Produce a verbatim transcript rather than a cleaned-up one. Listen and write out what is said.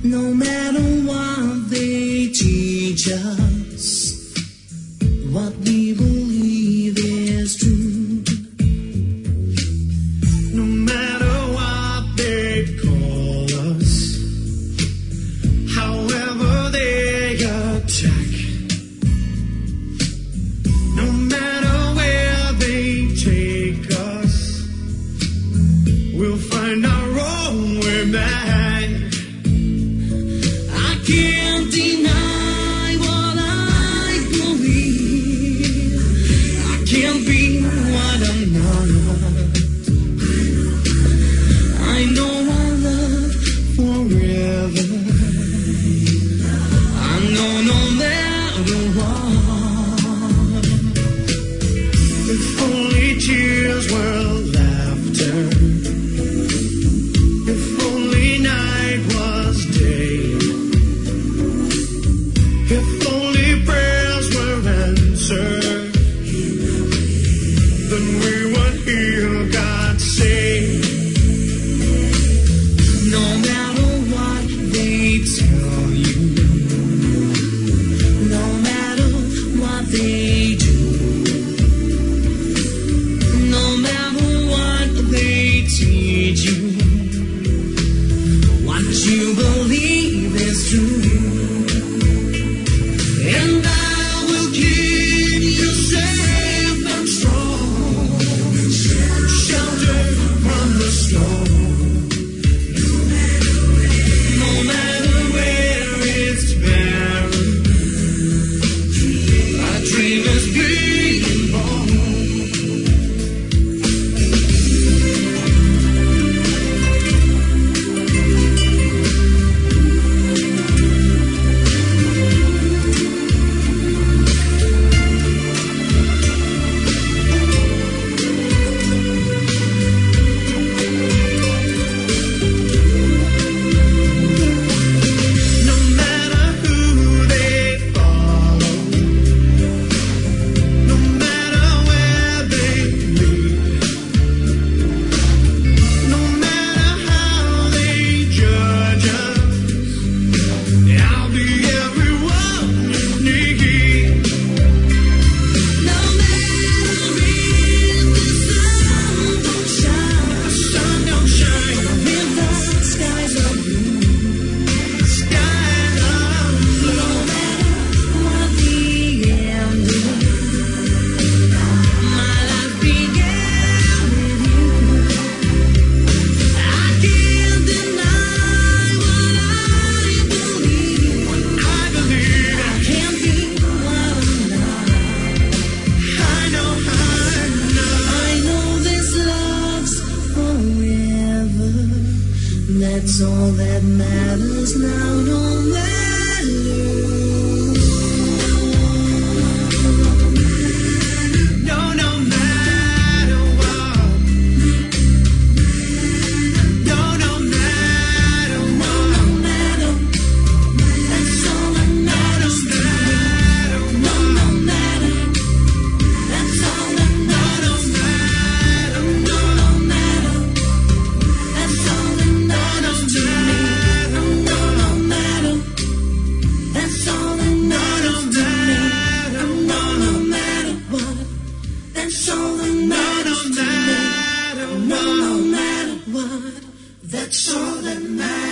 No matter what they teach us, what we believe is true. No matter what they call us, however they attack, no matter where they take us, we'll find our own way back. I can't deny what I believe. I can't be what I'm not. I know our love forever. I know no matter what. If only tears were laughter. If only night was day. If only prayers were answered, then we would hear God say, no matter what they tell you, no matter what they do, no matter what they teach you, what you believe is true. And I will keep you safe and strong, sheltered from the storm. No matter where it's barren, our dream is being born. No matter who they follow, no matter where they lead, no matter how they judge us, I'll be everyone you need. No matter if the sun don't shine, the sun don't shine, if the skies are blue, skies are blue. No matter what the end is, my life began with you. I can't deny what I believe. What I believe. I can't be what I'm not. I know, I know. I know this love's forever. That's all that matters now, no matter. No, no matter what. No, no matter what. No matter. That's all that matters now. No, no matter. That's all that matters now. No, no matter. That's all that matters to me. No, no matter. That's all that matters to me. No, no matter what. That's all that matters to me. No, no matter what. That's all that matters.